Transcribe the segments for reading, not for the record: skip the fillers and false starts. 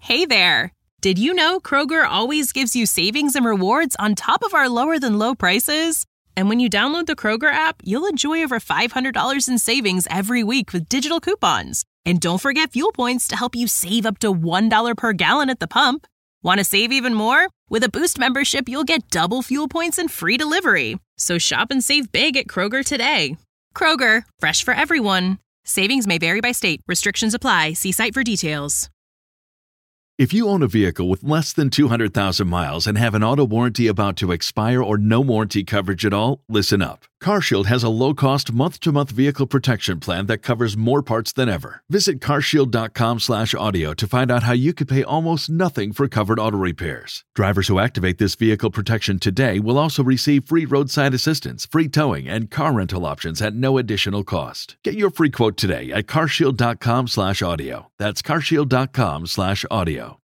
Hey there! Did you know Kroger always gives you savings and rewards on top of our lower-than-low prices? And when you download the Kroger app, you'll enjoy over $500 in savings every week with digital coupons. And don't forget fuel points to help you save up to $1 per gallon at the pump. Want to save even more? With a Boost membership, you'll get double fuel points and free delivery. So shop and save big at Kroger today. Kroger, fresh for everyone. Savings may vary by state. Restrictions apply. See site for details. If you own a vehicle with less than 200,000 miles and have an auto warranty about to expire or no warranty coverage at all, listen up. CarShield has a low-cost month-to-month vehicle protection plan that covers more parts than ever. Visit carshield.com/audio to find out how you could pay almost nothing for covered auto repairs. Drivers who activate this vehicle protection today will also receive free roadside assistance, free towing, and car rental options at no additional cost. Get your free quote today at carshield.com/audio. That's carshield.com/audio.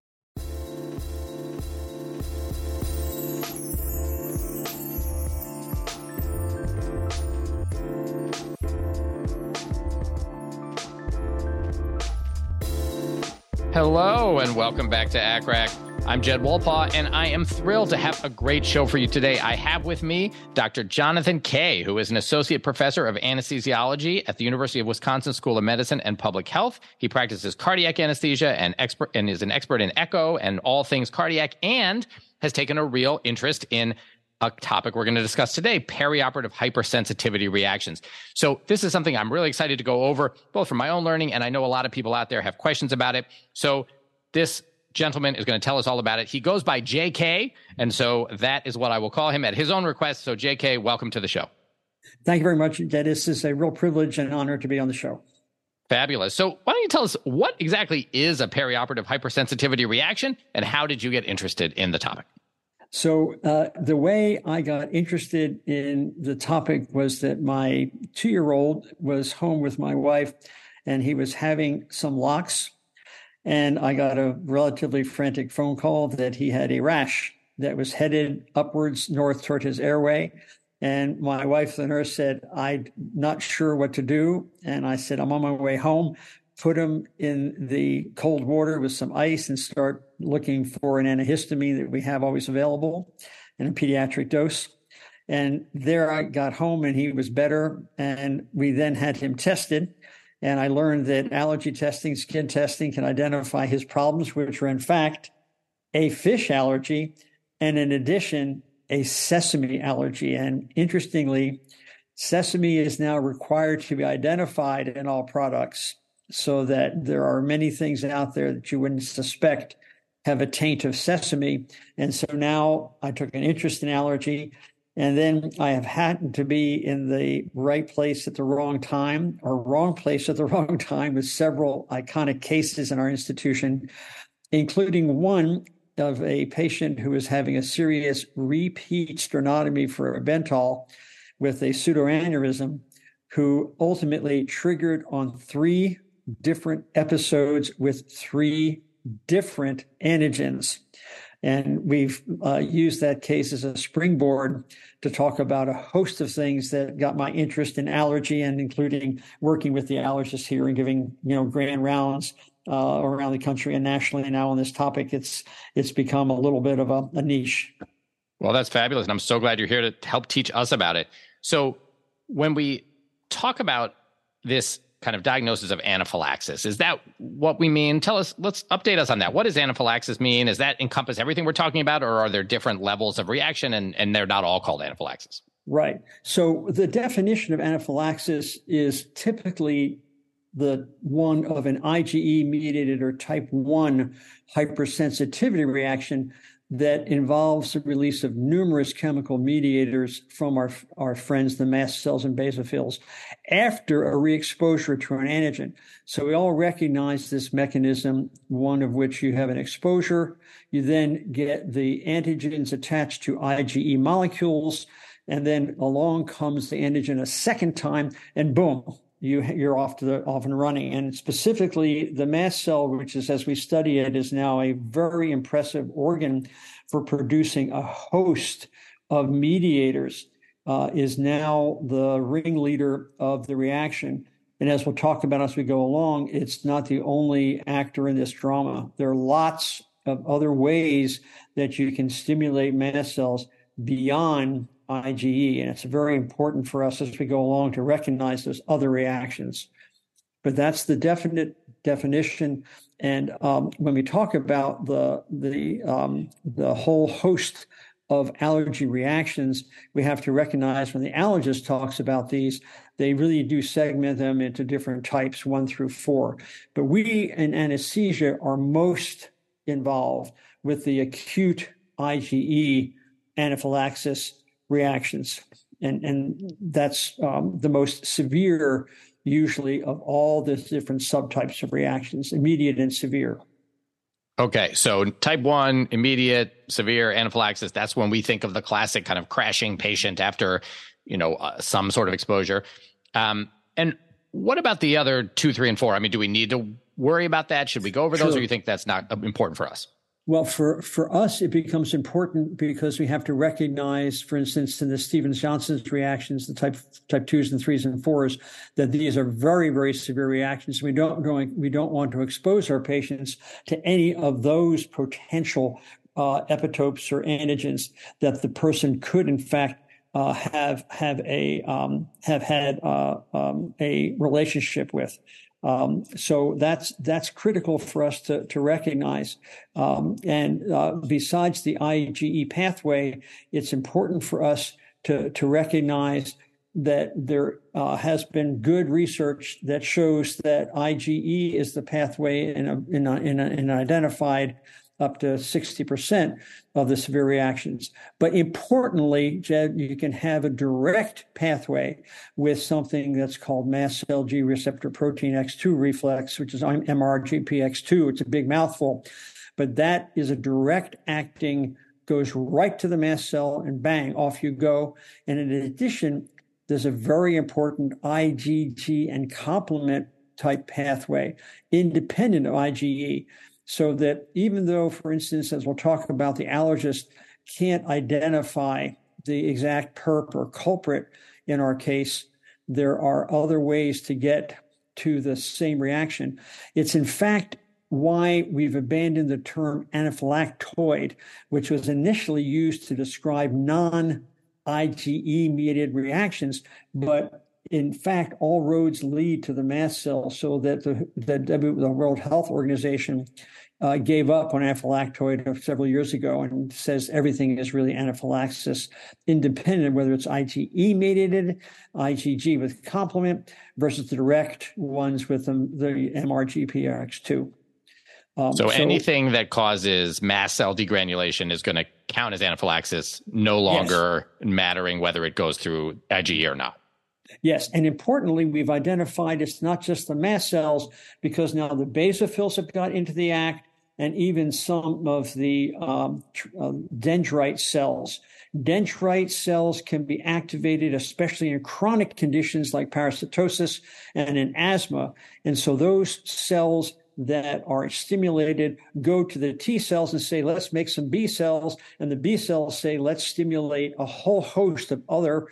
Hello and welcome back to ACCRAC. I'm Jed Wolpaw, and I am thrilled to have a great show for you today. I have with me Dr. Jonathan Kay, who is an associate professor of anesthesiology at the University of Wisconsin School of Medicine and Public Health. He practices cardiac anesthesia and is an expert in echo and all things cardiac, and has taken a real interest in a topic we're going to discuss today, perioperative hypersensitivity reactions. So this is something I'm really excited to go over, both from my own learning, and I know a lot of people out there have questions about it. So this gentleman is going to tell us all about it. He goes by JK, and so that is what I will call him at his own request. So JK, welcome to the show. Thank you very much, Jed. This is a real privilege and honor to be on the show. Fabulous. So why don't you tell us what exactly is a perioperative hypersensitivity reaction, and how did you get interested in the topic? So the way I got interested in the topic was that my 2-year-old was home with my wife, and he was having some locks. And I got a relatively frantic phone call that he had a rash that was headed upwards north toward his airway. And my wife, the nurse, said, "I'm not sure what to do." And I said, "I'm on my way home." Put him in the cold water with some ice and start looking for an antihistamine that we have always available in a pediatric dose. And there I got home and he was better. And we then had him tested. And I learned that allergy testing, skin testing can identify his problems, which are in fact a fish allergy, and in addition, a sesame allergy. And interestingly, sesame is now required to be identified in all products, so that there are many things out there that you wouldn't suspect have a taint of sesame. And so now I took an interest in allergy, and then I have happened to be in the right place at the wrong time, or wrong place at the wrong time, with several iconic cases in our institution, including one of a patient who was having a serious repeat sternotomy for a Bentall with a pseudoaneurysm, who ultimately triggered on 3 different episodes with 3 different antigens. And we've used that case as a springboard to talk about a host of things that got my interest in allergy, and including working with the allergists here and giving, grand rounds around the country and nationally now on this topic. It's become a little bit of a niche. Well, that's fabulous. And I'm so glad you're here to help teach us about it. So when we talk about this kind of diagnosis of anaphylaxis, is that what we mean? Let's update us on that. What does anaphylaxis mean? Does that encompass everything we're talking about, or are there different levels of reaction and they're not all called anaphylaxis? Right. So the definition of anaphylaxis is typically the one of an IgE mediated or type 1 hypersensitivity reaction that involves the release of numerous chemical mediators from our friends, the mast cells and basophils, after a re-exposure to an antigen. So we all recognize this mechanism, one of which you have an exposure. You then get the antigens attached to IgE molecules, and then along comes the antigen a second time, and boom, you're off and running. And specifically, the mast cell, which is, as we study it, is now a very impressive organ for producing a host of mediators, is now the ringleader of the reaction. And as we'll talk about as we go along, it's not the only actor in this drama. There are lots of other ways that you can stimulate mast cells beyond IgE. And it's very important for us as we go along to recognize those other reactions. But that's the definition. And when we talk about the whole host of allergy reactions, we have to recognize when the allergist talks about these, they really do segment them into different types, 1 through 4. But we in anesthesia are most involved with the acute IgE anaphylaxis reactions. And that's the most severe, usually, of all the different subtypes of reactions, immediate and severe. Okay, so type 1, immediate, severe anaphylaxis, that's when we think of the classic kind of crashing patient after, some sort of exposure. And what about the other 2, 3, and 4? I mean, do we need to worry about that? Should we go over those, or you think that's not important for us? Well, for us, it becomes important because we have to recognize, for instance, in the Stevens-Johnson's reactions, the type 2s and 3s and 4s, that these are very, very severe reactions. We don't want to expose our patients to any of those potential epitopes or antigens that the person could, in fact, have had a relationship with. So that's critical for us to recognize. And besides the IgE pathway, it's important for us to recognize that there has been good research that shows that IgE is the pathway in identified up to 60% of the severe reactions. But importantly, Jed, you can have a direct pathway with something that's called mast cell G receptor protein X2 reflex, which is MRGPX2. It's a big mouthful, but that is a direct acting, goes right to the mast cell and bang, off you go. And in addition, there's a very important IgG and complement type pathway, independent of IgE. So that even though, for instance, as we'll talk about, the allergist can't identify the exact perp or culprit in our case, there are other ways to get to the same reaction. It's in fact why we've abandoned the term anaphylactoid, which was initially used to describe non-IgE mediated reactions, but in fact, all roads lead to the mast cell, so that the World Health Organization gave up on anaphylactoid several years ago and says everything is really anaphylaxis, independent, whether it's IgE mediated, IgG with complement versus the direct ones with the MRGPRX2. So anything that causes mast cell degranulation is going to count as anaphylaxis, no longer mattering whether it goes through IgE or not. Yes, and importantly, we've identified it's not just the mast cells, because now the basophils have got into the act, and even some of the dendrite cells. Dendrite cells can be activated, especially in chronic conditions like parasitosis and in asthma. And so those cells that are stimulated go to the T cells and say, let's make some B cells. And the B cells say, let's stimulate a whole host of other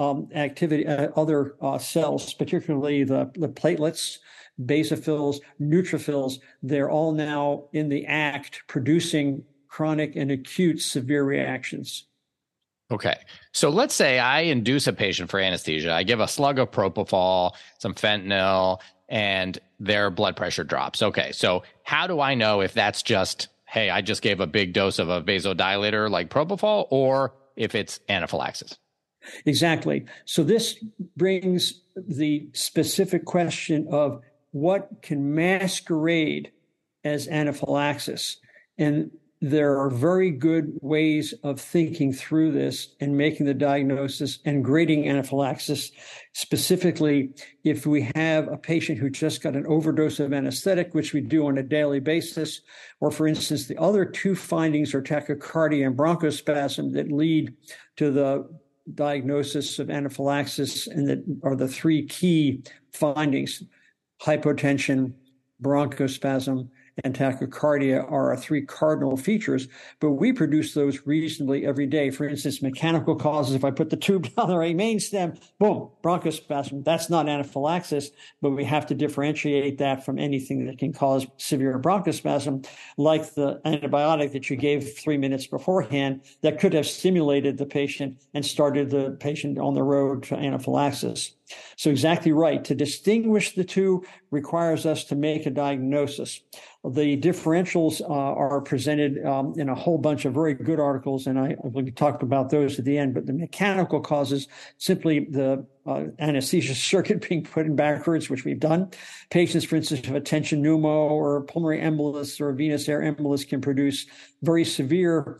cells, particularly the platelets, basophils, neutrophils. They're all now in the act producing chronic and acute severe reactions. Okay. So let's say I induce a patient for anesthesia. I give a slug of propofol, some fentanyl, and their blood pressure drops. Okay. So how do I know if that's just, hey, I just gave a big dose of a vasodilator like propofol, or if it's anaphylaxis? Exactly. So this brings the specific question of what can masquerade as anaphylaxis. And there are very good ways of thinking through this and making the diagnosis and grading anaphylaxis. Specifically, if we have a patient who just got an overdose of anesthetic, which we do on a daily basis, or for instance, the other two findings are tachycardia and bronchospasm that lead to the diagnosis of anaphylaxis, and that are the three key findings: hypotension, bronchospasm, and tachycardia are our three cardinal features, but we produce those reasonably every day. For instance, mechanical causes, if I put the tube down the right main stem, boom, bronchospasm. That's not anaphylaxis, but we have to differentiate that from anything that can cause severe bronchospasm, like the antibiotic that you gave 3 minutes beforehand that could have stimulated the patient and started the patient on the road to anaphylaxis. So exactly right. To distinguish the two requires us to make a diagnosis. The differentials are presented in a whole bunch of very good articles, and I will talk about those at the end. But the mechanical causes, simply the anesthesia circuit being put in backwards, which we've done. Patients, for instance, who have a tension pneumo or pulmonary embolus or venous air embolus can produce very severe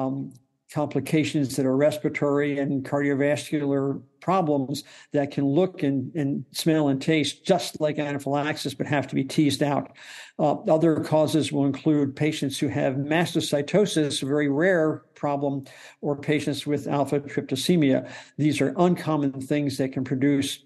complications that are respiratory and cardiovascular problems that can look and smell and taste just like anaphylaxis, but have to be teased out. Other causes will include patients who have mastocytosis, a very rare problem, or patients with alpha tryptosemia. These are uncommon things that can produce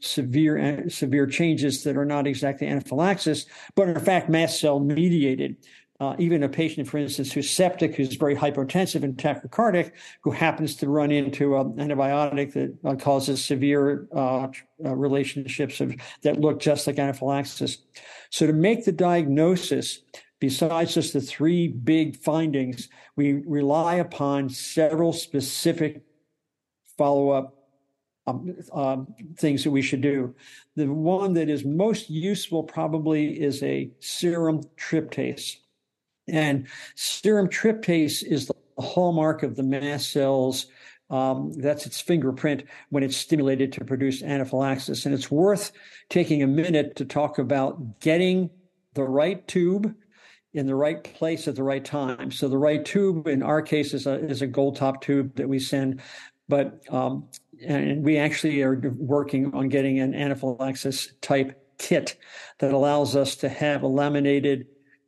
severe changes that are not exactly anaphylaxis, but in fact mast cell mediated. Even a patient, for instance, who's septic, who's very hypotensive and tachycardic, who happens to run into an antibiotic that causes severe relationships that look just like anaphylaxis. So to make the diagnosis, besides just the three big findings, we rely upon several specific follow-up things that we should do. The one that is most useful probably is a serum tryptase. And serum tryptase is the hallmark of the mast cells. That's its fingerprint when it's stimulated to produce anaphylaxis. And it's worth taking a minute to talk about getting the right tube in the right place at the right time. So the right tube, in our case, is a gold top tube that we send. But and we actually are working on getting an anaphylaxis type kit that allows us to have a laminated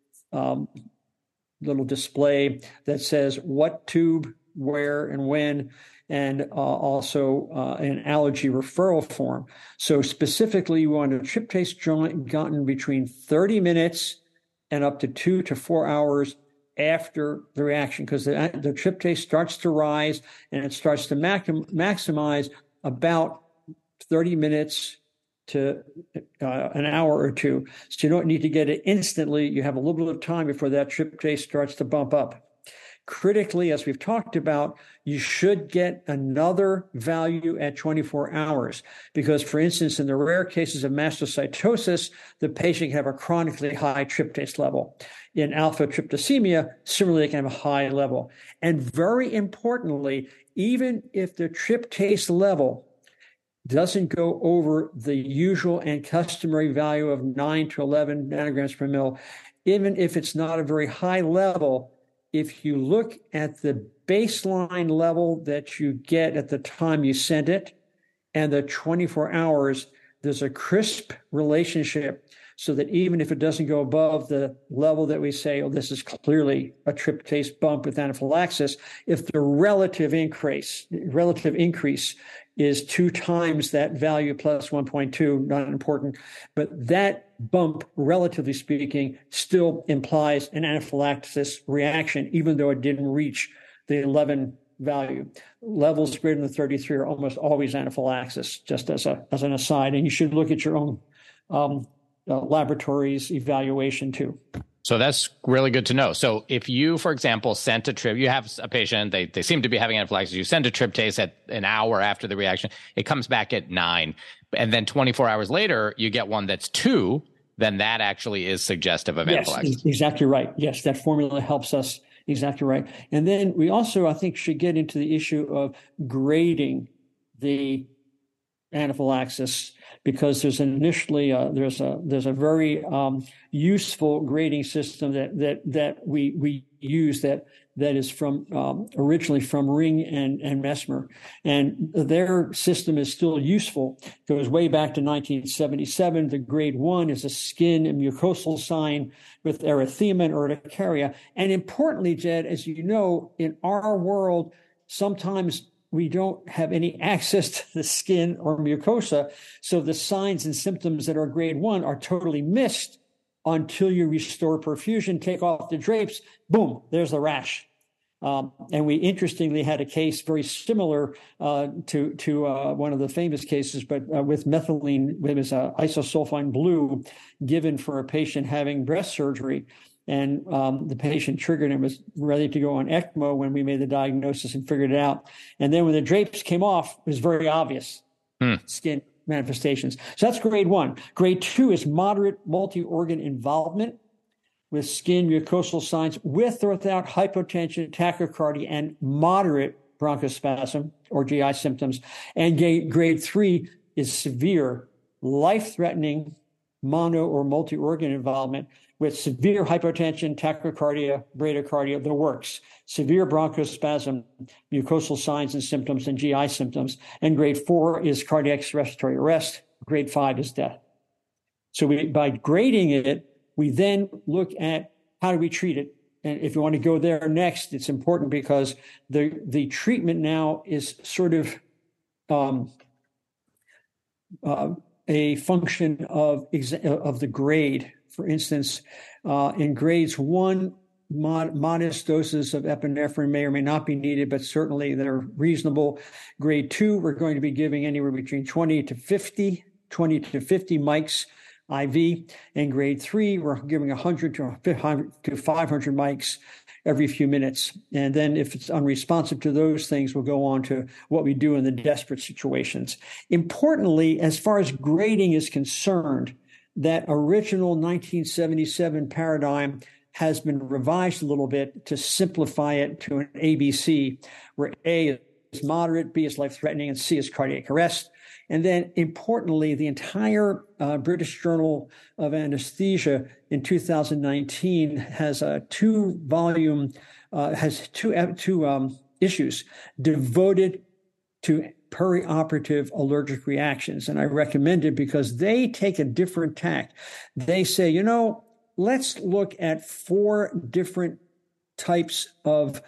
little display that says what tube, where, and when, and also an allergy referral form. So specifically, you want a tryptase joint gotten between 30 minutes and up to 2 to 4 hours after the reaction, because the tryptase starts to rise and it starts to maximize about 30 minutes to an hour or two. So you don't need to get it instantly. You have a little bit of time before that tryptase starts to bump up. Critically, as we've talked about, you should get another value at 24 hours because, for instance, in the rare cases of mastocytosis, the patient can have a chronically high tryptase level. In alpha tryptosemia, similarly, they can have a high level. And very importantly, even if the tryptase level doesn't go over the usual and customary value of 9 to 11 nanograms per mil, even if it's not a very high level, if you look at the baseline level that you get at the time you send it and the 24 hours, there's a crisp relationship so that even if it doesn't go above the level that we say, oh, this is clearly a tryptase bump with anaphylaxis, if the relative increase is 2 times that value plus 1.2, not important, but that bump, relatively speaking, still implies an anaphylaxis reaction, even though it didn't reach the 11 value. Levels greater than 33 are almost always anaphylaxis, just as an aside, and you should look at your own laboratory's evaluation too. So that's really good to know. So if you, for example, sent a trip, you have a patient, they seem to be having anaphylaxis, you send a tryptase at an hour after the reaction, it comes back at 9, and then 24 hours later, you get one that's 2, then that actually is suggestive of anaphylaxis. Yes, exactly right. Yes, that formula helps us. Exactly right. And then we also, I think, should get into the issue of grading the anaphylaxis, because there's initially there's a very useful grading system that we use that is from originally from Ring and Mesmer, and their system is still useful. It goes way back to 1977. The grade 1 is a skin and mucosal sign with erythema and urticaria, and importantly, Jed, as you know, in our world, sometimes we don't have any access to the skin or mucosa. So the signs and symptoms that are grade 1 are totally missed until you restore perfusion, take off the drapes, boom, there's the rash. And we interestingly had a case very similar to one of the famous cases, but with methylene, it was isosulfine blue given for a patient having breast surgery. And the patient triggered and was ready to go on ECMO when we made the diagnosis and figured it out. And then when the drapes came off, it was very obvious skin manifestations. So that's grade 1. Grade 2 is moderate multi-organ involvement with skin mucosal signs with or without hypotension, tachycardia, and moderate bronchospasm or GI symptoms. And grade 3 is severe, life-threatening mono or multi-organ involvement with severe hypotension, tachycardia, bradycardia, the works, severe bronchospasm, mucosal signs and symptoms, and GI symptoms. And grade 4 is cardiac respiratory arrest. Grade 5 is death. So by grading it, we then look at how do we treat it. And if you want to go there next, it's important because the treatment now is sort of a function of the grade. For instance, in grades 1, modest doses of epinephrine may or may not be needed, but certainly they're reasonable. Grade 2, we're going to be giving anywhere between 20 to 50 mics IV. And grade 3, we're giving 100 to 500 mics every few minutes. And then if it's unresponsive to those things, we'll go on to what we do in the desperate situations. Importantly, as far as grading is concerned, that original 1977 paradigm has been revised a little bit to simplify it to an ABC, where A is moderate, B is life-threatening, and C is cardiac arrest. And then importantly, the entire British Journal of Anesthesia in 2019 has a two issues devoted to perioperative allergic reactions. And I recommend it because they take a different tack. They say, let's look at 4 different types of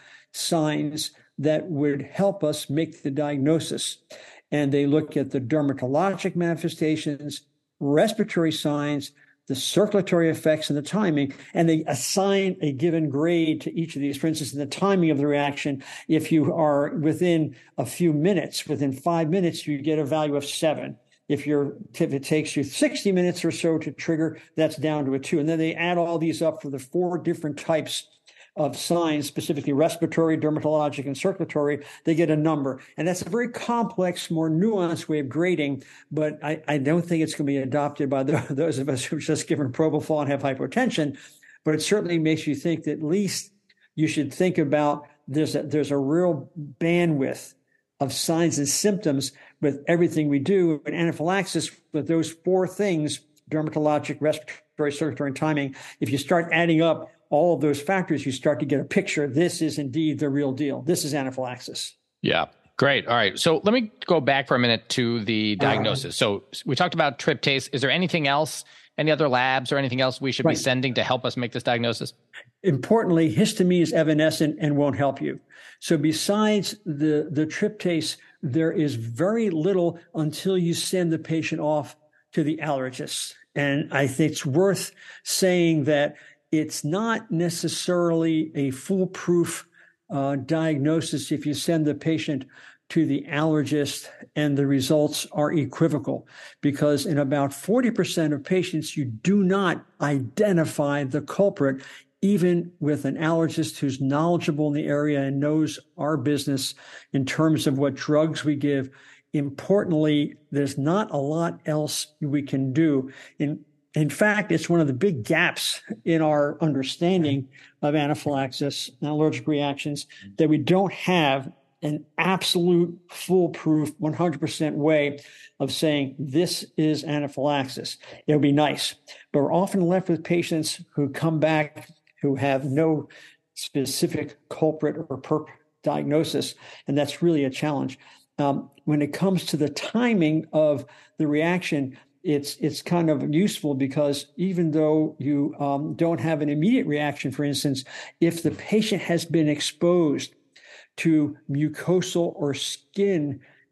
signs that would help us make the diagnosis. And they look at the dermatologic manifestations, respiratory signs, the circulatory effects, and the timing, and they assign a given grade to each of these. For instance, in the timing of the reaction, if you are within a few minutes, within 5 minutes, you get a value of 7. If it takes you 60 minutes or so to trigger, that's down to a 2. And then they add all these up for the 4 different types of signs, specifically respiratory, dermatologic, and circulatory. They get a number. And that's a very complex, more nuanced way of grading, but I don't think it's going to be adopted by those of us who've just given propofol and have hypotension. But it certainly makes you think that at least you should think about there's a real bandwidth of signs and symptoms with everything we do. And anaphylaxis, with those 4 things, dermatologic, respiratory, circulatory, and timing, if you start adding up all of those factors, you start to get a picture. This is indeed the real deal. This is anaphylaxis. Yeah. Great. All right. So let me go back for a minute to the diagnosis. So we talked about tryptase. Is there anything else, any other labs or anything else we should be sending to help us make this diagnosis? Importantly, histamine is evanescent and won't help you. So besides the tryptase, there is very little until you send the patient off to the allergist. And I think it's worth saying that it's not necessarily a foolproof diagnosis if you send the patient to the allergist and the results are equivocal, because in about 40% of patients, you do not identify the culprit, even with an allergist who's knowledgeable in the area and knows our business in terms of what drugs we give. Importantly, there's not a lot else we can do. In fact, it's one of the big gaps in our understanding of anaphylaxis and allergic reactions that we don't have an absolute foolproof 100% way of saying this is anaphylaxis. It would be nice, but we're often left with patients who come back who have no specific culprit or perp diagnosis, and that's really a challenge. When it comes to the timing of the reaction, it's kind of useful because even though you don't have an immediate reaction, for instance, if the patient has been exposed to mucosal or skin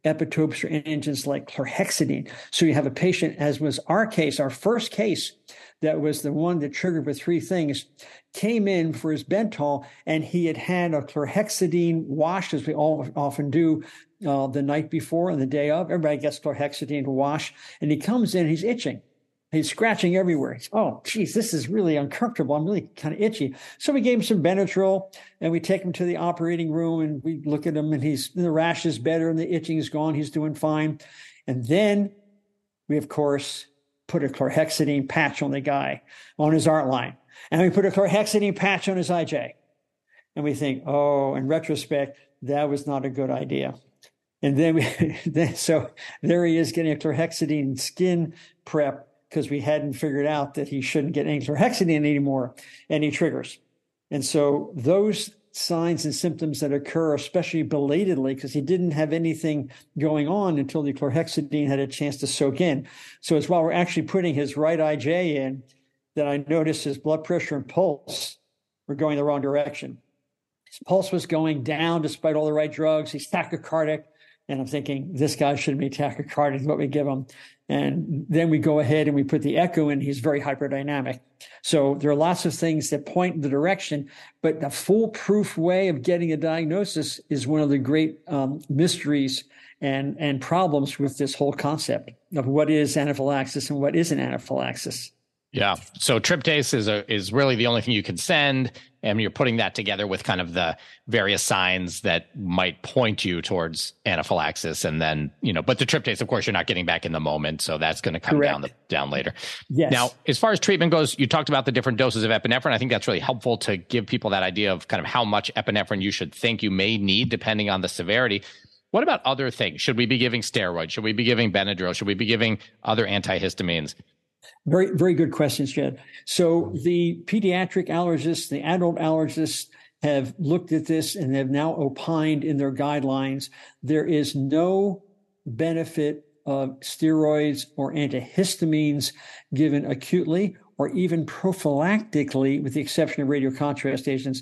epitopes or antigens like chlorhexidine. So you have a patient, as was our case, our first case, that was the one that triggered with three things, came in for his Bentall, and he had a chlorhexidine wash, as we all often do the night before and the day of. Everybody gets chlorhexidine to wash, and he comes in, he's itching. He's scratching everywhere. He's, oh, geez, this is really uncomfortable. I'm really kind of itchy. So we gave him some Benadryl, and we take him to the operating room, and we look at him, and the rash is better, and the itching is gone. He's doing fine. And then we, of course, put a chlorhexidine patch on the guy, on his art line. And we put a chlorhexidine patch on his IJ. And we think, oh, in retrospect, that was not a good idea. And then so there he is getting a chlorhexidine skin prep because we hadn't figured out that he shouldn't get any chlorhexidine anymore, and he triggers. And so those signs and symptoms that occur, especially belatedly, because he didn't have anything going on until the chlorhexidine had a chance to soak in. So it's while we're actually putting his right IJ in that I noticed his blood pressure and pulse were going the wrong direction. His pulse was going down despite all the right drugs. He's tachycardic. And I'm thinking, this guy shouldn't be tachycardic, what we give him. And then we go ahead and we put the echo in. He's very hyperdynamic. So there are lots of things that point in the direction, but the foolproof way of getting a diagnosis is one of the great mysteries and problems with this whole concept of what is anaphylaxis and what isn't anaphylaxis. Yeah. So tryptase is really the only thing you can send, and you're putting that together with kind of the various signs that might point you towards anaphylaxis. And then, but the tryptase, of course, you're not getting back in the moment. So that's going to come down later. Yes. Now, as far as treatment goes, you talked about the different doses of epinephrine. I think that's really helpful to give people that idea of kind of how much epinephrine you should think you may need depending on the severity. What about other things? Should we be giving steroids? Should we be giving Benadryl? Should we be giving other antihistamines? Very, very good questions, Jed. So the pediatric allergists, the adult allergists have looked at this and have now opined in their guidelines. There is no benefit of steroids or antihistamines given acutely or even prophylactically, with the exception of radiocontrast agents.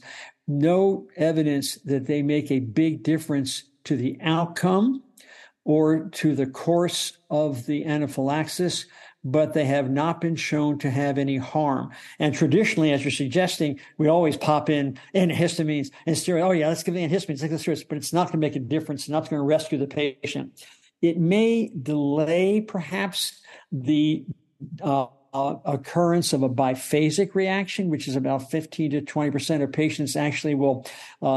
No evidence that they make a big difference to the outcome or to the course of the anaphylaxis, but they have not been shown to have any harm. And traditionally, as you're suggesting, we always pop in antihistamines and steroids. Oh, yeah, let's give the antihistamines, like the steroids, but it's not going to make a difference. It's not going to rescue the patient. It may delay, perhaps, the occurrence of a biphasic reaction, which is about 15 to 20% of patients actually will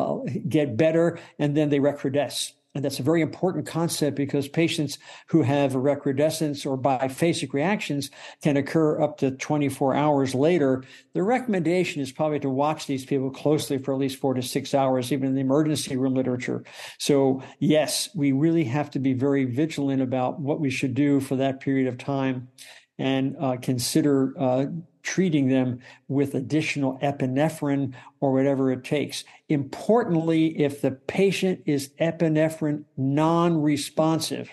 get better, and then they recrudesce. And that's a very important concept because patients who have a recrudescence or biphasic reactions can occur up to 24 hours later. The recommendation is probably to watch these people closely for at least 4 to 6 hours, even in the emergency room literature. So yes, we really have to be very vigilant about what we should do for that period of time and consider treating them with additional epinephrine or whatever it takes. Importantly, if the patient is epinephrine non-responsive,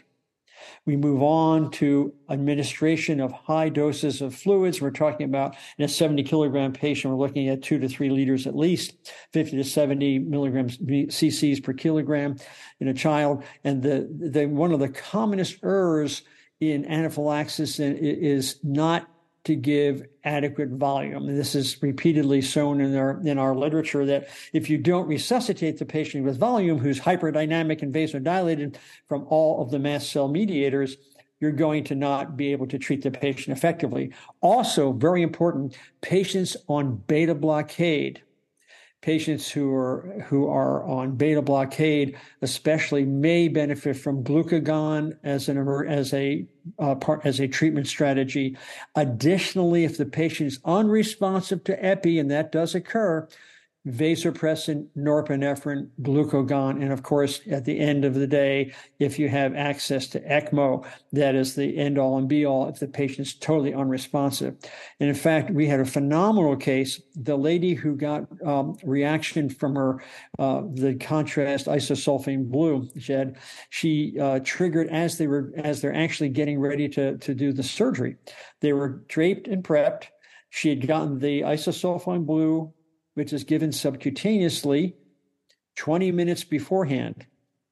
we move on to administration of high doses of fluids. We're talking about in a 70 kilogram patient, we're looking at 2 to 3 liters at least, 50 to 70 milligrams cc's per kilogram in a child. And the one of the commonest errors in anaphylaxis is not to give adequate volume. And this is repeatedly shown in our literature that if you don't resuscitate the patient with volume who's hyperdynamic and vasodilated from all of the mast cell mediators, you're going to not be able to treat the patient effectively. Also, very important, patients on beta blockade. Patients who are on beta blockade, especially, may benefit from glucagon as a treatment strategy. Additionally, if the patient is unresponsive to epi, and that does occur, vasopressin, norepinephrine, glucagon, and of course, at the end of the day, if you have access to ECMO, that is the end all and be all if the patient's totally unresponsive. And in fact, we had a phenomenal case. The lady who got reaction from her the contrast isosulfame blue, she triggered as they're actually getting ready to do the surgery. They were draped and prepped. She had gotten the isosulfame blue, which is given subcutaneously 20 minutes beforehand.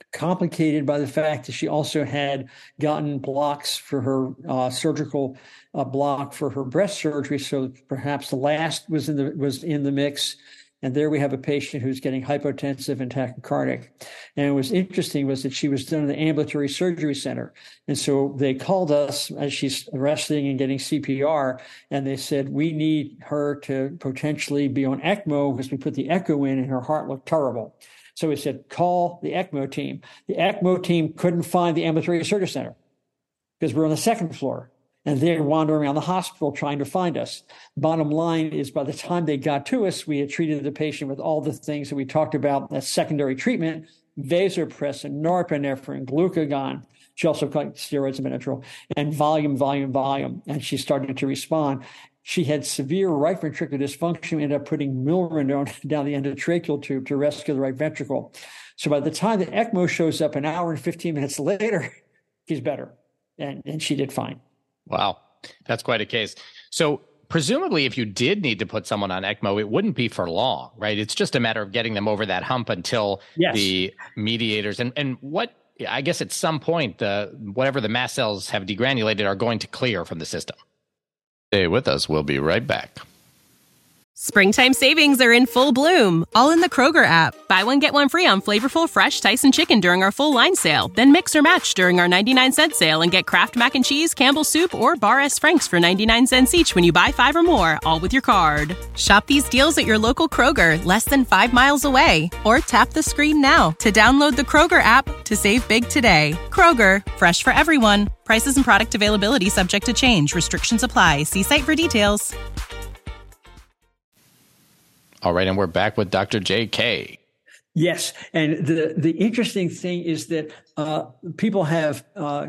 complicated by the fact that she also had gotten blocks for her surgical block for her breast surgery. So perhaps the last was in the mix. And there we have a patient who's getting hypotensive and tachycardic. And what was interesting was that she was done in the ambulatory surgery center. And so they called us as she's resting and getting CPR. And they said, we need her to potentially be on ECMO because we put the echo in and her heart looked terrible. So we said, call the ECMO team. The ECMO team couldn't find the ambulatory surgery center because we're on the second floor. And they're wandering around the hospital trying to find us. Bottom line is, by the time they got to us, we had treated the patient with all the things that we talked about as secondary treatment: vasopressin, norepinephrine, glucagon. She also got steroids and Benadryl, and volume. And she started to respond. She had severe right ventricular dysfunction. We ended up putting milrinone down the endotracheal tube to rescue the right ventricle. So by the time the ECMO shows up an hour and 15 minutes later, she's better. And she did fine. Wow. That's quite a case. So presumably if you did need to put someone on ECMO, it wouldn't be for long, right? It's just a matter of getting them over that hump until the mediators and what, I guess at some point, whatever the mast cells have degranulated are going to clear from the system. Stay with us. We'll be right back. Springtime savings are in full bloom, all in the Kroger app. Buy one, get one free on flavorful, fresh Tyson chicken during our full line sale. Then mix or match during our 99-cent sale and get Kraft Mac and Cheese, Campbell's Soup, or Bar S. Frank's for 99 cents each when you buy 5 or more, all with your card. Shop these deals at your local Kroger, less than 5 miles away. Or tap the screen now to download the Kroger app to save big today. Kroger, fresh for everyone. Prices and product availability subject to change. Restrictions apply. See site for details. All right, and we're back with Dr. J.K. Yes, and the interesting thing is that people have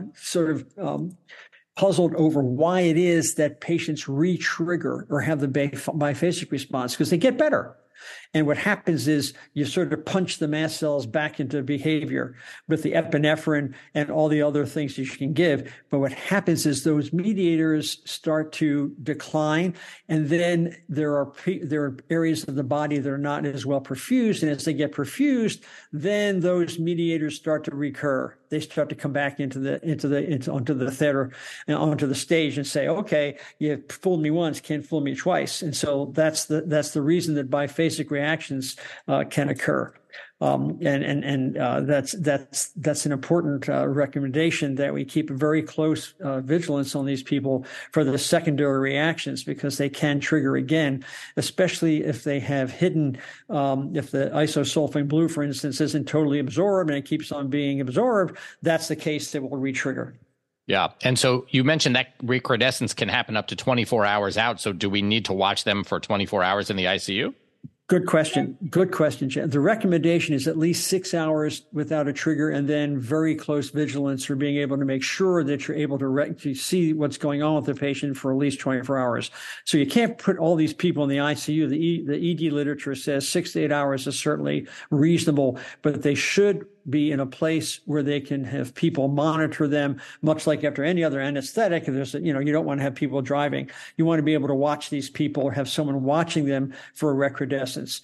puzzled over why it is that patients re-trigger or have the biphasic response, because they get better. And what happens is you sort of punch the mast cells back into behavior with the epinephrine and all the other things that you can give. But what happens is those mediators start to decline. And then there are areas of the body that are not as well perfused. And as they get perfused, then those mediators start to recur. They start to come back onto the theater and onto the stage and say, okay, you fooled me once, can't fool me twice. And so that's the reason that biphasic reactions can occur. That's an important recommendation, that we keep very close vigilance on these people for the secondary reactions, because they can trigger again, especially if they have hidden, if the isosulfame blue, for instance, isn't totally absorbed and it keeps on being absorbed. That's the case that will re-trigger. Yeah. And so you mentioned that recrudescence can happen up to 24 hours out. So do we need to watch them for 24 hours in the ICU? Good question. Good question, Jen. The recommendation is at least 6 hours without a trigger, and then very close vigilance for being able to make sure that you're able to see what's going on with the patient for at least 24 hours. So you can't put all these people in the ICU. The ED literature says 6 to 8 hours is certainly reasonable, but they should be in a place where they can have people monitor them, much like after any other anesthetic. You don't want to have people driving. You want to be able to watch these people or have someone watching them for a recrudescence.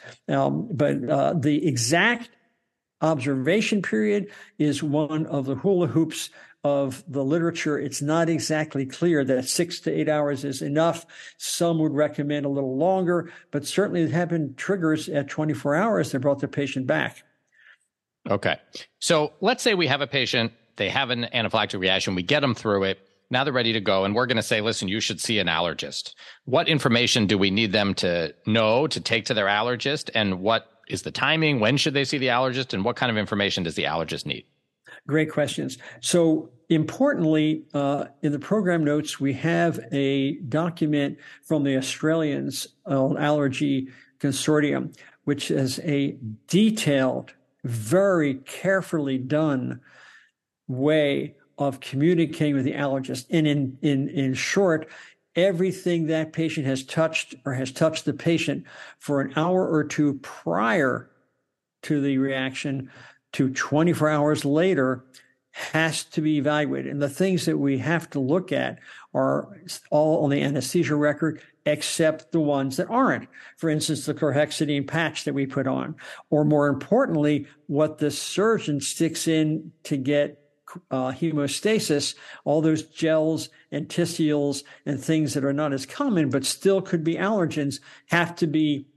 But the exact observation period is one of the hula hoops of the literature. It's not exactly clear that 6 to 8 hours is enough. Some would recommend a little longer, but certainly there have been triggers at 24 hours that brought the patient back. Okay. So let's say we have a patient, they have an anaphylactic reaction, we get them through it, now they're ready to go, and we're going to say, listen, you should see an allergist. What information do we need them to know to take to their allergist, and what is the timing? When should they see the allergist, and what kind of information does the allergist need? Great questions. So importantly, in the program notes, we have a document from the Australians Allergy Consortium, which is a detailed, very carefully done way of communicating with the allergist. And in short, everything that patient has touched or has touched the patient for an hour or two prior to the reaction to 24 hours later has to be evaluated. And the things that we have to look at are all on the anesthesia record. except the ones that aren't. For instance, the chlorhexidine patch that we put on, or more importantly, what the surgeon sticks in to get hemostasis, all those gels and tissues and things that are not as common, but still could be allergens, have to be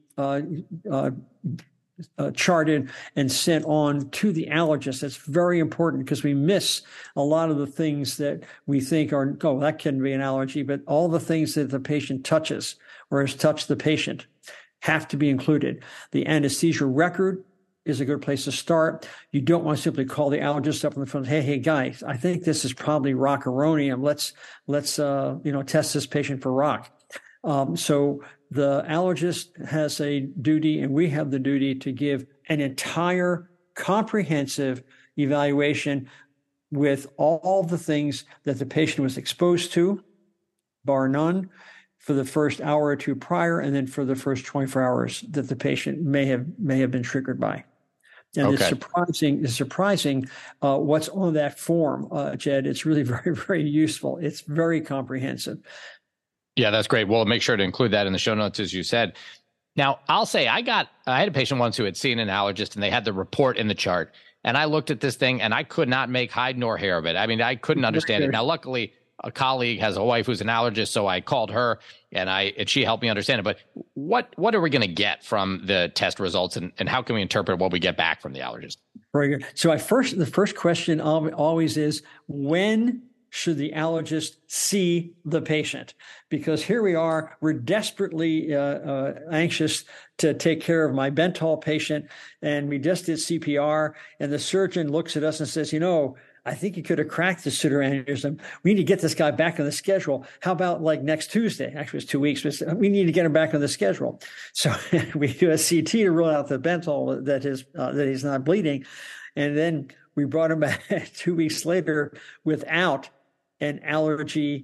charted and sent on to the allergist. That's very important because we miss a lot of the things that we think are, oh, that can be an allergy, but all the things that the patient touches or has touched the patient have to be included. The anesthesia record is a good place to start. You don't want to simply call the allergist up on the phone, hey guys, I think this is probably rocuronium. Let's test this patient for rock. So the allergist has a duty, and we have the duty to give an entire comprehensive evaluation with all the things that the patient was exposed to, bar none, for the first hour or two prior, and then for the first 24 hours that the patient may have been triggered by. And okay. It's surprising what's on that form, Jed. It's really very, very useful. It's very comprehensive. Yeah, that's great. We'll make sure to include that in the show notes, as you said. Now, I'll say I had a patient once who had seen an allergist, and they had the report in the chart. And I looked at this thing, and I could not make hide nor hair of it. I mean, I couldn't understand it. Now, luckily, a colleague has a wife who's an allergist, so I called her, and she helped me understand it. But what are we going to get from the test results, and how can we interpret what we get back from the allergist? Very good. So the first question always is, when should the allergist see the patient? Because here we are, we're desperately anxious to take care of my Bentall patient, and we just did CPR, and the surgeon looks at us and says, I think you could have cracked the pseudoaneurysm. We need to get this guy back on the schedule. How about like next Tuesday? Actually, it's 2 weeks, but we need to get him back on the schedule. So we do a CT to rule out the Bentall that he's not bleeding. And then we brought him back 2 weeks later without an allergy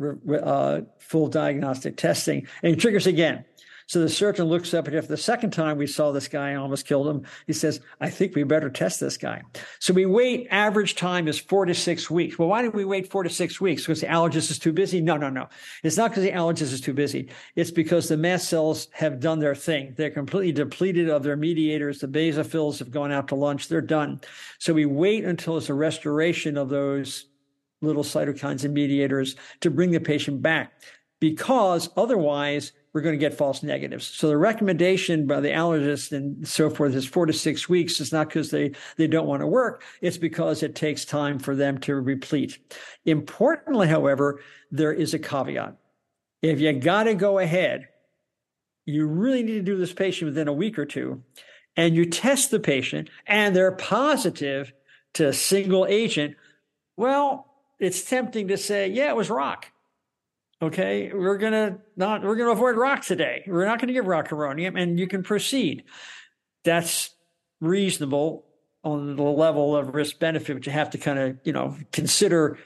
full diagnostic testing, and he triggers again. So the surgeon looks up, and after the second time we saw this guy and almost killed him, he says, I think we better test this guy. So we wait, average time is 4 to 6 weeks. Well, why did we wait 4 to 6 weeks? Because the allergist is too busy? No. It's not because the allergist is too busy. It's because the mast cells have done their thing. They're completely depleted of their mediators. The basophils have gone out to lunch. They're done. So we wait until it's a restoration of those little cytokines and mediators to bring the patient back, because otherwise we're going to get false negatives. So the recommendation by the allergist and so forth is 4 to 6 weeks. It's not because they don't want to work. It's because it takes time for them to replete. Importantly, however, there is a caveat. If you got to go ahead, you really need to do this patient within a week or two, and you test the patient and they're positive to single agent, well, it's tempting to say, yeah, it was rock. Okay, we're going to avoid rock today. We're not going to give rocuronium, and you can proceed. That's reasonable on the level of risk benefit, but you have to kind of, consider,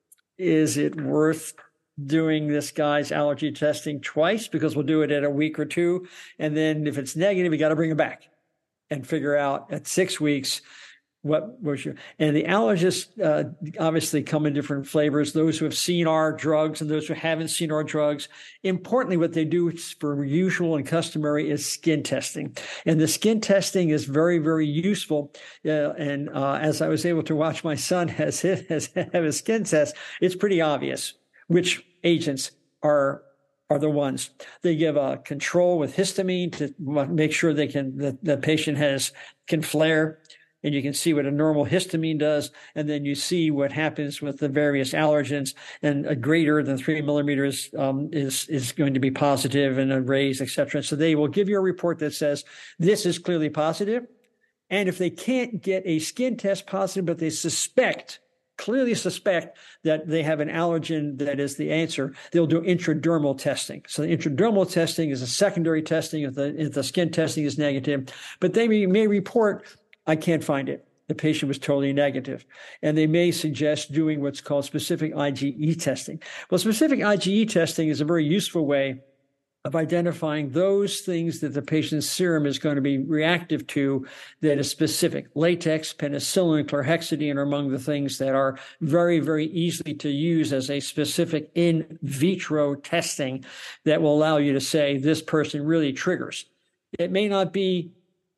is it worth doing this guy's allergy testing twice? Because we'll do it in a week or two. And then if it's negative, you got to bring it back and figure out at 6 weeks, what was your, and the allergists obviously come in different flavors, those who have seen our drugs and those who haven't seen our drugs. Importantly, what they do for usual and customary is skin testing. And the skin testing is very, very useful. And as I was able to watch my son have his skin test, it's pretty obvious which agents are the ones. They give a control with histamine to make sure the patient can flare. And you can see what a normal histamine does, and then you see what happens with the various allergens. And a greater than 3 millimeters is going to be positive, and a raise, et cetera. So they will give you a report that says this is clearly positive. And if they can't get a skin test positive, but they clearly suspect that they have an allergen that is the answer, they'll do intradermal testing. So the intradermal testing is a secondary testing if the skin testing is negative. But they may report, I can't find it. The patient was totally negative. And they may suggest doing what's called specific IgE testing. Well, specific IgE testing is a very useful way of identifying those things that the patient's serum is going to be reactive to that is specific. Latex, penicillin, chlorhexidine are among the things that are very, very easy to use as a specific in vitro testing that will allow you to say this person really triggers. It may not be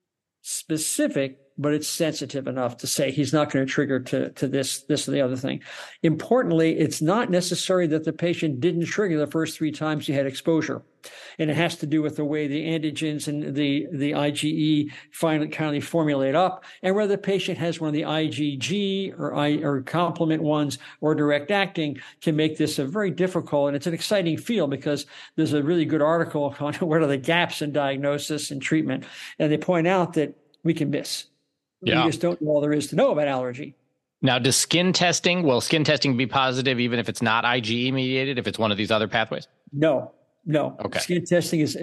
specific, but it's sensitive enough to say he's not going to trigger to this or the other thing. Importantly, it's not necessary that the patient didn't trigger the first 3 times he had exposure. And it has to do with the way the antigens and the IgE finally formulate up, and whether the patient has one of the IgG or complement ones or direct acting can make this a very difficult, and it's an exciting field because there's a really good article on what are the gaps in diagnosis and treatment. And they point out that we can miss. Yeah. We just don't know all there is to know about allergy. Now, will skin testing be positive even if it's not IgE mediated, if it's one of these other pathways? No. Okay. Skin testing is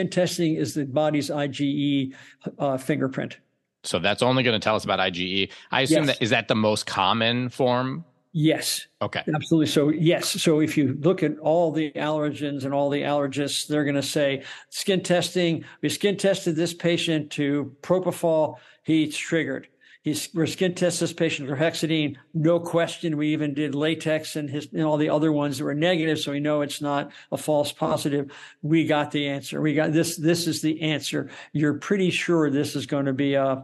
the body's IgE fingerprint. So that's only going to tell us about IgE. I assume is that the most common form? Yes. Okay. Absolutely. So yes. So if you look at all the allergens and all the allergists, they're going to say skin testing. We skin tested this patient to propofol. He's triggered. We're skin test this patient for hexidine. No question. We even did latex and all the other ones that were negative. So we know it's not a false positive. We got the answer. We got this. This is the answer. You're pretty sure this is going to be and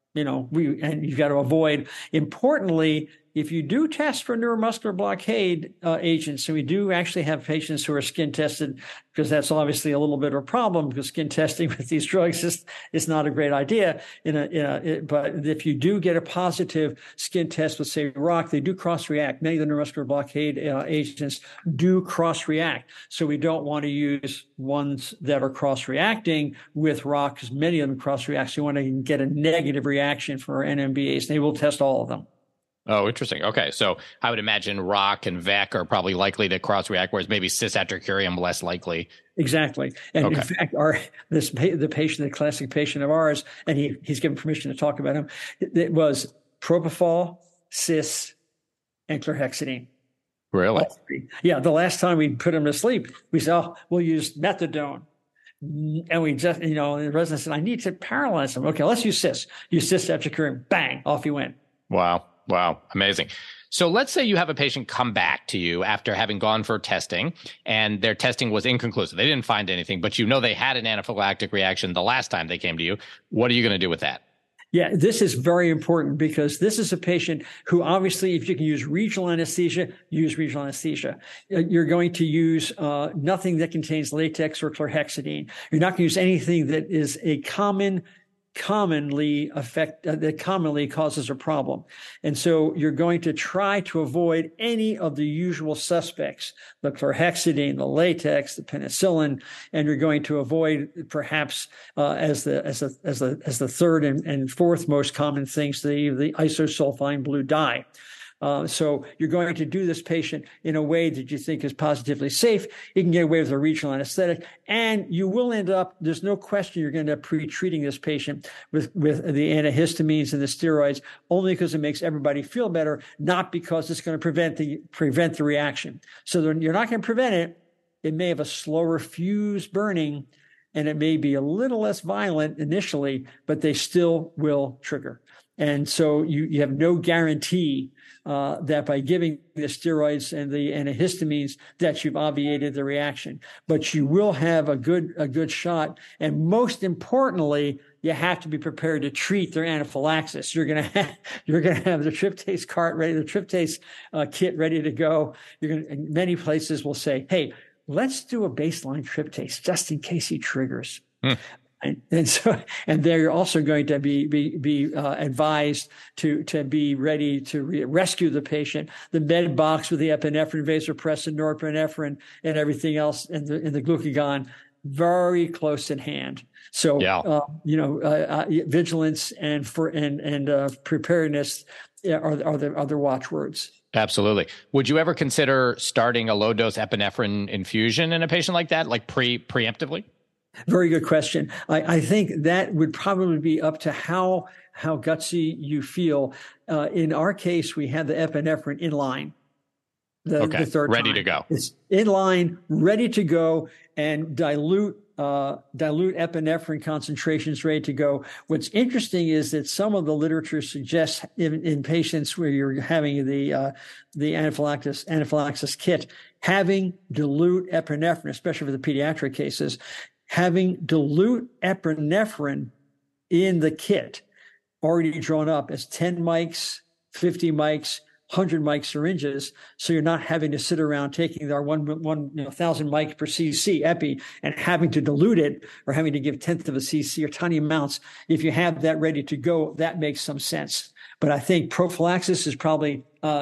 you've got to avoid. Importantly, if you do test for neuromuscular blockade agents, and we do actually have patients who are skin tested, because that's obviously a little bit of a problem, because skin testing with these drugs is not a great idea. But if you do get a positive skin test with, say, ROCK, they do cross-react. Many of the neuromuscular blockade agents do cross-react. So we don't want to use ones that are cross-reacting with ROCK, because many of them cross-react. So you want to get a negative reaction for NMBAs. And they will test all of them. Oh, interesting. Okay. So I would imagine ROCK and VEC are probably likely to cross-react, whereas maybe cis-atracurium less likely. Exactly. And in fact, the classic patient of ours, and he's given permission to talk about him, it was propofol, cis, and chlorhexidine. Really? Yeah. The last time we put him to sleep, we said, we'll use methadone. And we just, the resident said, I need to paralyze him. Okay, let's use cis. Use cis-atracurium. Bang, off he went. Wow. Amazing. So let's say you have a patient come back to you after having gone for testing and their testing was inconclusive. They didn't find anything, but they had an anaphylactic reaction the last time they came to you. What are you going to do with that? Yeah, this is very important because this is a patient who obviously, if you can use regional anesthesia, use regional anesthesia. You're going to use nothing that contains latex or chlorhexidine. You're not going to use anything that is a commonly causes a problem. And so you're going to try to avoid any of the usual suspects, the chlorhexidine, the latex, the penicillin, and you're going to avoid perhaps as the third and fourth most common things, the isosulfide blue dye. So you're going to do this patient in a way that you think is positively safe. You can get away with a regional anesthetic, and you will end up, there's no question you're going to end up pre-treating this patient with the antihistamines and the steroids only because it makes everybody feel better, not because it's going to prevent the reaction. So you're not going to prevent it. It may have a slower fuse burning, and it may be a little less violent initially, but they still will trigger. And so you have no guarantee that by giving the steroids and the antihistamines that you've obviated the reaction, but you will have a good shot. And most importantly, you have to be prepared to treat their anaphylaxis. You're going to have the tryptase cart ready, the tryptase kit ready to go. Many places will say, hey, let's do a baseline tryptase just in case he triggers. And they're also going to be advised to be ready to rescue the patient. The med box with the epinephrine, vasopressin, norepinephrine, and everything else, and the glucagon, very close in hand. So, vigilance and preparedness are the watchwords. Absolutely. Would you ever consider starting a low dose epinephrine infusion in a patient like that, like preemptively? Very good question. I think that would probably be up to how gutsy you feel. In our case, we had the epinephrine in line. Okay. The third ready time. to go. It's in line, ready to go, and dilute epinephrine concentrations ready to go. What's interesting is that some of the literature suggests in patients where you're having the anaphylaxis kit, having dilute epinephrine, especially for the pediatric cases, having dilute epinephrine in the kit already drawn up as 10 mics, 50 mics, 100 mic syringes, so you're not having to sit around taking our 1,000 mic per cc epi and having to dilute it or having to give tenth of a cc or tiny amounts. If you have that ready to go, that makes some sense. But I think prophylaxis is probably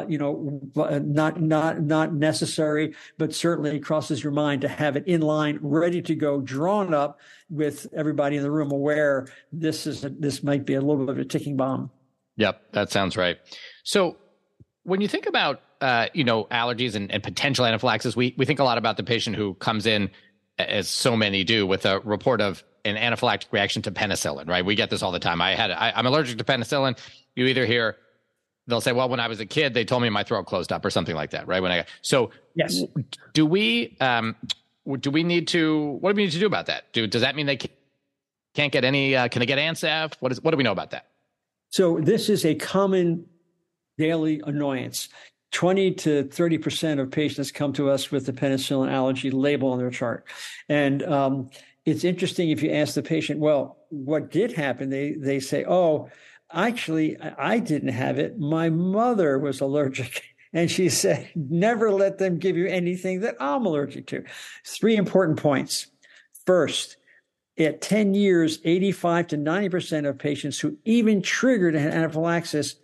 not necessary, but certainly crosses your mind to have it in line, ready to go, drawn up, with everybody in the room aware this might be a little bit of a ticking bomb. Yep, that sounds right. So when you think about, allergies and potential anaphylaxis, we think a lot about the patient who comes in, as so many do, with a report of an anaphylactic reaction to penicillin, right? We get this all the time. I'm allergic to penicillin. You either hear, they'll say, well, when I was a kid, they told me my throat closed up or something like that, right? Yes. Do we need to, what do we need to do about that? Does that mean they can't get any, can they get ANSEF? What do we know about that? So this is a common daily annoyance. 20 to 30% of patients come to us with the penicillin allergy label on their chart. And it's interesting if you ask the patient, well, what did happen? They say, oh, actually, I didn't have it. My mother was allergic. And she said, never let them give you anything that I'm allergic to. 3 important points. First, at 10 years, 85 to 90% of patients who even triggered an anaphylaxis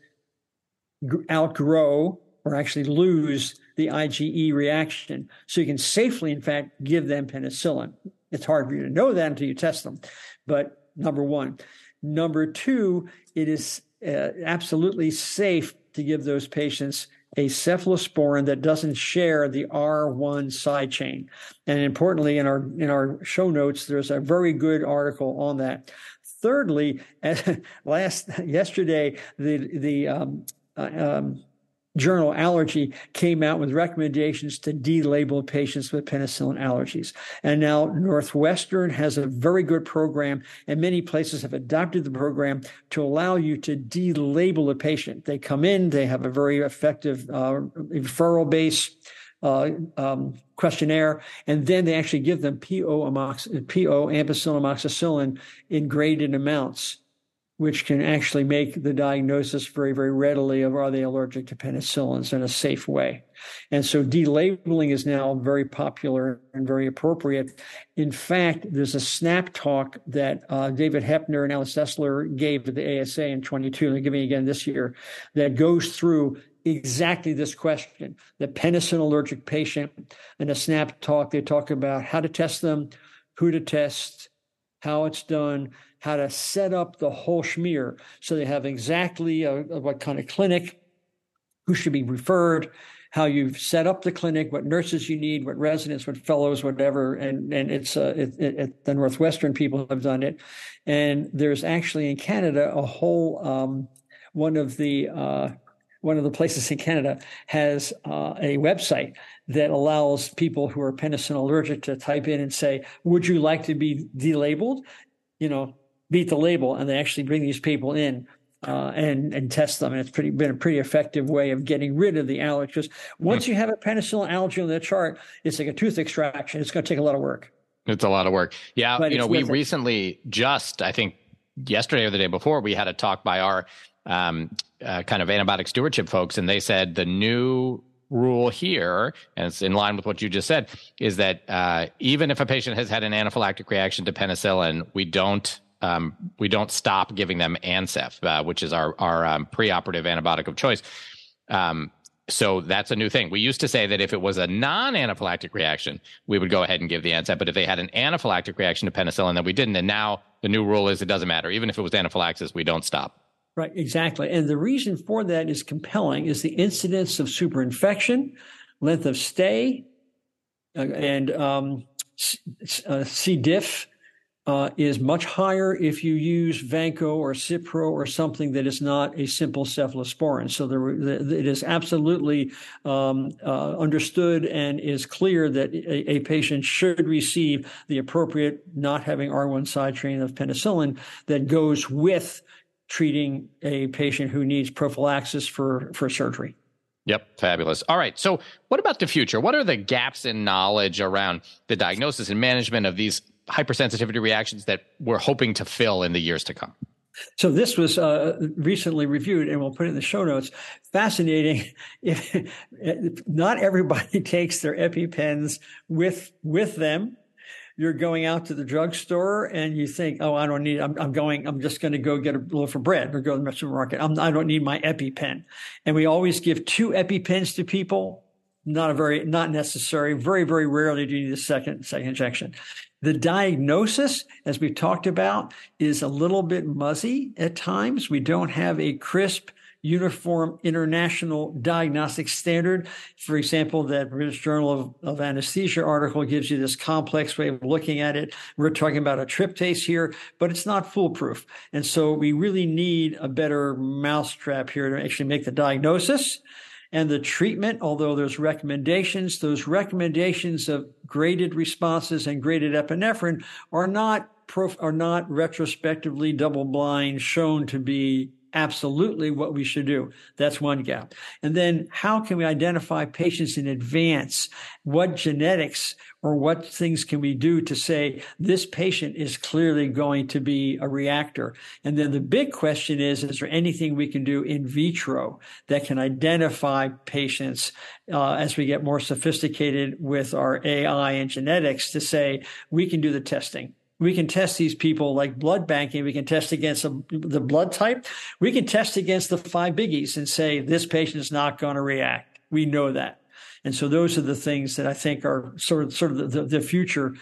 outgrow or actually lose the IgE reaction. So you can safely, in fact, give them penicillin. It's hard for you to know that until you test them. But number one. Number two, it is absolutely safe to give those patients a cephalosporin that doesn't share the R1 side chain. And importantly, in our show notes, there's a very good article on that. Thirdly, yesterday, the journal Allergy came out with recommendations to delabel patients with penicillin allergies. And now Northwestern has a very good program, and many places have adopted the program to allow you to delabel a patient. They come in, they have a very effective referral-based questionnaire, and then they actually give them PO ampicillin amoxicillin in graded amounts, which can actually make the diagnosis very, very readily of are they allergic to penicillins in a safe way. And so delabeling is now very popular and very appropriate. In fact, there's a SNAP talk that David Hepner and Alice Dessler gave at the ASA in 22, and they're giving again this year, that goes through exactly this question. The penicillin allergic patient, in a SNAP talk, they talk about how to test them, who to test, how it's done, how to set up the whole schmear. So they have exactly what kind of clinic, who should be referred, how you've set up the clinic, what nurses you need, what residents, what fellows, whatever. And it's the Northwestern people have done it. And there's actually in Canada a whole one of the places in Canada has a website that allows people who are penicillin allergic to type in and say, would you like to be delabeled? Beat the label, and they actually bring these people in and test them. And it's been a pretty effective way of getting rid of the allergy. Because once you have a penicillin allergy on the chart, it's like a tooth extraction. It's going to take a lot of work. It's a lot of work. Yeah. We recently I think yesterday or the day before, we had a talk by our kind of antibiotic stewardship folks, and they said the new rule here, and it's in line with what you just said, is that even if a patient has had an anaphylactic reaction to penicillin, we don't stop giving them ANSEF, which is our preoperative antibiotic of choice. So that's a new thing. We used to say that if it was a non-anaphylactic reaction, we would go ahead and give the ANSEF. But if they had an anaphylactic reaction to penicillin, then we didn't. And now the new rule is it doesn't matter. Even if it was anaphylaxis, we don't stop. Right, exactly. And the reason for that is compelling, is the incidence of superinfection, length of stay, and C. diff, is much higher if you use Vanco or Cipro or something that is not a simple cephalosporin. So it is absolutely understood and is clear that a patient should receive the appropriate, not having R1 side chain of penicillin that goes with treating a patient who needs prophylaxis for surgery. Yep. Fabulous. All right. So what about the future? What are the gaps in knowledge around the diagnosis and management of these hypersensitivity reactions that we're hoping to fill in the years to come? So this was recently reviewed, and we'll put it in the show notes. Fascinating. Not everybody takes their EpiPens with them. You're going out to the drugstore and you think, oh, I don't need, I'm just going to go get a loaf of bread or go to the supermarket. I don't need my EpiPen. And we always give 2 EpiPens to people. Not necessary. Very, very rarely do you need a second injection. The diagnosis, as we've talked about, is a little bit muzzy at times. We don't have a crisp, uniform international diagnostic standard. For example, that British Journal of Anesthesia article gives you this complex way of looking at it. We're talking about a tryptase here, but it's not foolproof. And so we really need a better mousetrap here to actually make the diagnosis. And the treatment, although there's recommendations, those recommendations of graded responses and graded epinephrine are not retrospectively double-blind shown to be absolutely what we should do. That's one gap. And then how can we identify patients in advance? What genetics or what things can we do to say this patient is clearly going to be a reactor? And then the big question is there anything we can do in vitro that can identify patients as we get more sophisticated with our AI and genetics to say we can do the testing? We can test these people like blood banking. We can test against the blood type. We can test against the 5 biggies and say this patient is not going to react. We know that. And so those are the things that I think are sort of the future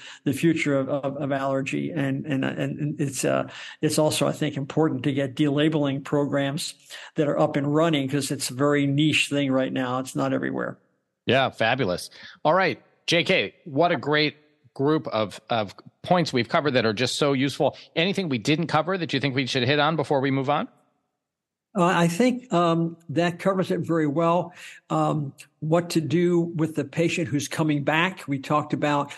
of allergy. And it's also, I think, important to get delabeling programs that are up and running because it's a very niche thing right now. It's not everywhere. Yeah. Fabulous. All right. JK, what a great group of points we've covered that are just so useful. Anything we didn't cover that you think we should hit on before we move on? I think that covers it very well. What to do with the patient who's coming back. We talked about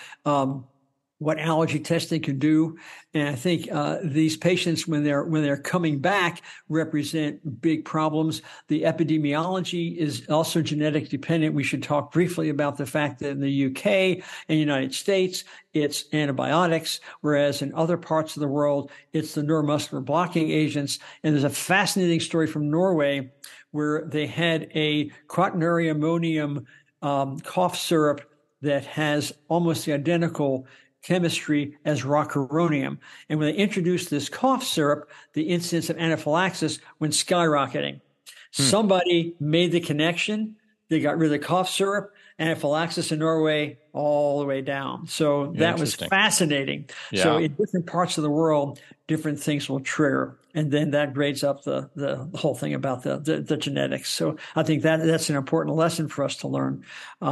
what allergy testing can do. And I think these patients, when they're coming back, represent big problems. The epidemiology is also genetic dependent. We should talk briefly about the fact that in the UK and United States, it's antibiotics, whereas in other parts of the world, it's the neuromuscular blocking agents. And there's a fascinating story from Norway where they had a quaternary ammonium cough syrup that has almost the identical chemistry as rocuronium. And when they introduced this cough syrup, the incidence of anaphylaxis went skyrocketing. Somebody made the connection. They got rid of the cough syrup, anaphylaxis in Norway all the way down. So that was fascinating. Yeah. So in different parts of the world, different things will trigger. And then that grades up the whole thing about the genetics. So I think that's an important lesson for us to learn.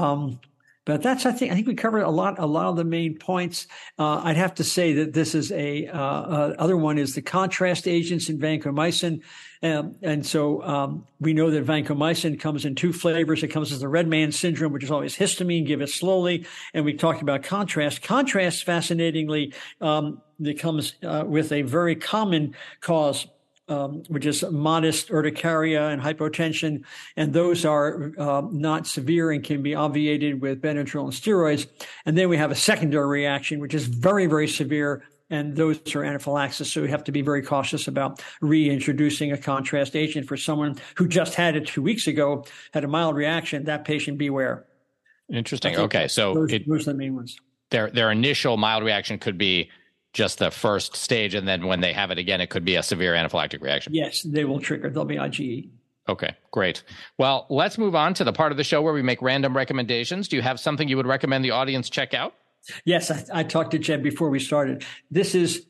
But I think we covered a lot of the main points. I'd have to say that this is other one is the contrast agents in vancomycin. And so we know that vancomycin comes in 2 flavors. It comes as the red man syndrome, which is always histamine, give it slowly. And we talked about contrast. Contrast, fascinatingly, that comes with a very common cause, which is modest urticaria and hypotension. And those are not severe and can be obviated with Benadryl and steroids. And then we have a secondary reaction, which is very, very severe. And those are anaphylaxis. So we have to be very cautious about reintroducing a contrast agent for someone who just had it 2 weeks ago, had a mild reaction. That patient, beware. Interesting. Okay. So those are the main ones. Their initial mild reaction could be just the first stage, and then when they have it again, it could be a severe anaphylactic reaction. Yes, they will trigger. They'll be IgE. Okay, great. Well, let's move on to the part of the show where we make random recommendations. Do you have something you would recommend the audience check out? Yes, I talked to Jed before we started. This is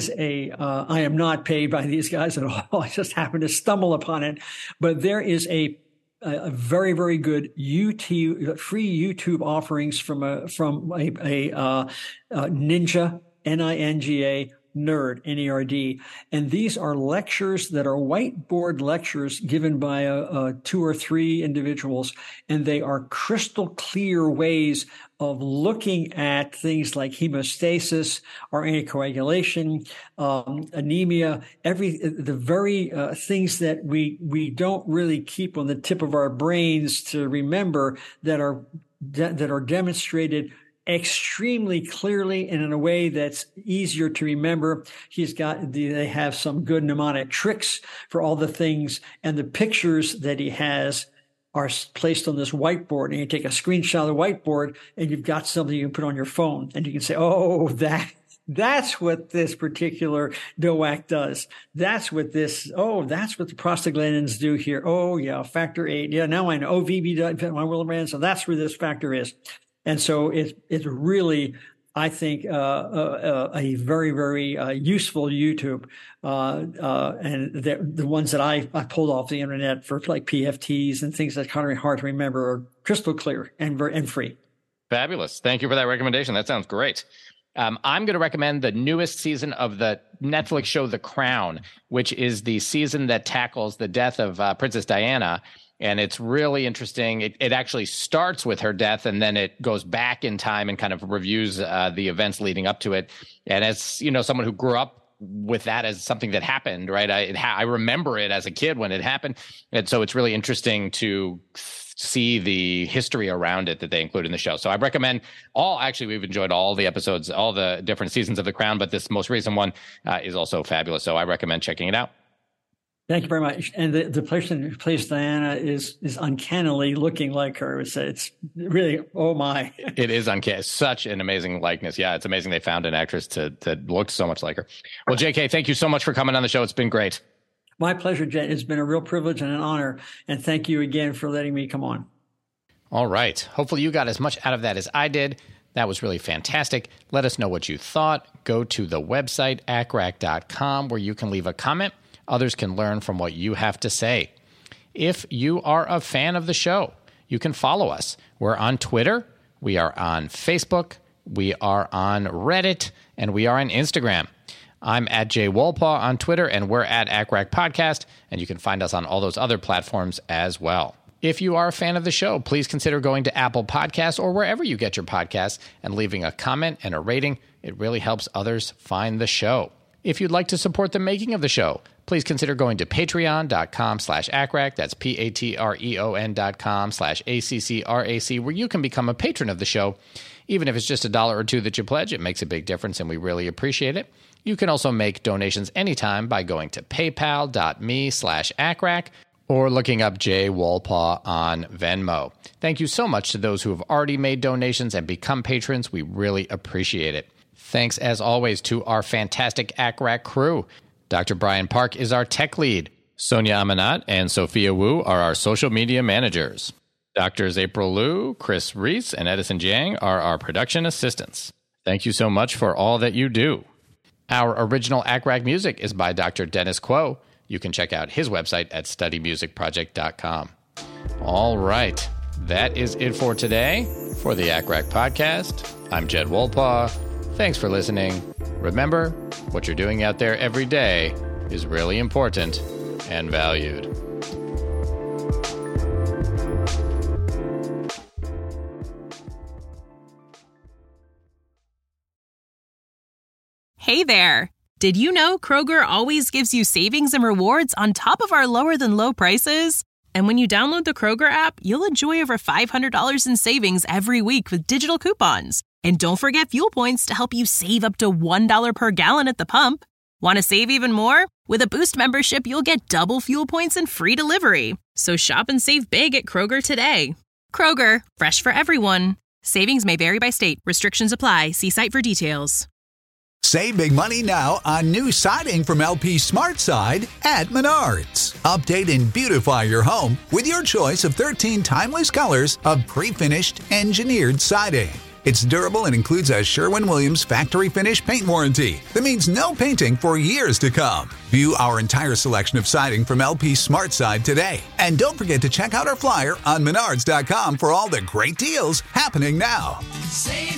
I am not paid by these guys at all. I just happened to stumble upon it. But there is a very, very good free YouTube offerings from a Ninja NINGA, NERD, N-E-R-D. And these are lectures that are whiteboard lectures given by 2 or 3 individuals. And they are crystal clear ways of looking at things like hemostasis or anticoagulation, anemia, the very things that we don't really keep on the tip of our brains to remember that are demonstrated extremely clearly and in a way that's easier to remember. They have some good mnemonic tricks for all the things, and the pictures that he has are placed on this whiteboard, and you take a screenshot of the whiteboard and you've got something you can put on your phone, and you can say, oh, that's what this particular DOAC does. That's what the prostaglandins do here. Oh yeah, factor 8. Yeah, now I know. OVB, my Willebrand. So that's where this factor is. And so it's really, I think, a very, very useful YouTube. And the ones that I pulled off the internet for like PFTs and things that kind of hard to remember are crystal clear and free. Fabulous. Thank you for that recommendation. That sounds great. I'm going to recommend the newest season of the Netflix show The Crown, which is the season that tackles the death of Princess Diana. And it's really interesting. It actually starts with her death, and then it goes back in time and kind of reviews the events leading up to it. And as someone who grew up with that as something that happened, right? I remember it as a kid when it happened. And so it's really interesting to see the history around it that they include in the show. So I recommend we've enjoyed all the episodes, all the different seasons of The Crown, but this most recent one is also fabulous. So I recommend checking it out. Thank you very much. And the person who plays Diana is uncannily looking like her. It's really, oh my. It is uncanny. Such an amazing likeness. Yeah, it's amazing they found an actress that looked so much like her. Well, JK, thank you so much for coming on the show. It's been great. My pleasure, Jen. It's been a real privilege and an honor. And thank you again for letting me come on. All right. Hopefully you got as much out of that as I did. That was really fantastic. Let us know what you thought. Go to the website, acrac.com, where you can leave a comment. Others can learn from what you have to say. If you are a fan of the show, you can follow us. We're on Twitter, we are on Facebook, we are on Reddit, and we are on Instagram. I'm at Jay Wolpaw on Twitter, and we're at ACRAC Podcast, and you can find us on all those other platforms as well. If you are a fan of the show, please consider going to Apple Podcasts or wherever you get your podcasts and leaving a comment and a rating. It really helps others find the show. If you'd like to support the making of the show, please consider going to patreon.com/ACRAC. That's patreon.com/ACCRAC, where you can become a patron of the show. Even if it's just $1 or $2 that you pledge, it makes a big difference, and we really appreciate it. You can also make donations anytime by going to paypal.me/ACRAC or looking up Jay Wolpaw on Venmo. Thank you so much to those who have already made donations and become patrons. We really appreciate it. Thanks, as always, to our fantastic ACRAC crew. Dr. Brian Park is our tech lead. Sonia Amanat and Sophia Wu are our social media managers. Doctors April Liu, Chris Reese, and Edison Jiang are our production assistants. Thank you so much for all that you do. Our original ACRAC music is by Dr. Dennis Quo. You can check out his website at studymusicproject.com. All right, that is it for today. For the ACRAC podcast, I'm Jed Wolpaw. Thanks for listening. Remember, what you're doing out there every day is really important and valued. Hey there! Did you know Kroger always gives you savings and rewards on top of our lower-than-low prices? And when you download the Kroger app, you'll enjoy over $500 in savings every week with digital coupons. And don't forget fuel points to help you save up to $1 per gallon at the pump. Want to save even more? With a Boost membership, you'll get double fuel points and free delivery. So shop and save big at Kroger today. Kroger, fresh for everyone. Savings may vary by state. Restrictions apply. See site for details. Save big money now on new siding from LP SmartSide at Menards. Update and beautify your home with your choice of 13 timeless colors of pre-finished engineered siding. It's durable and includes a Sherwin-Williams factory finish paint warranty that means no painting for years to come. View our entire selection of siding from LP SmartSide today. And don't forget to check out our flyer on Menards.com for all the great deals happening now. Save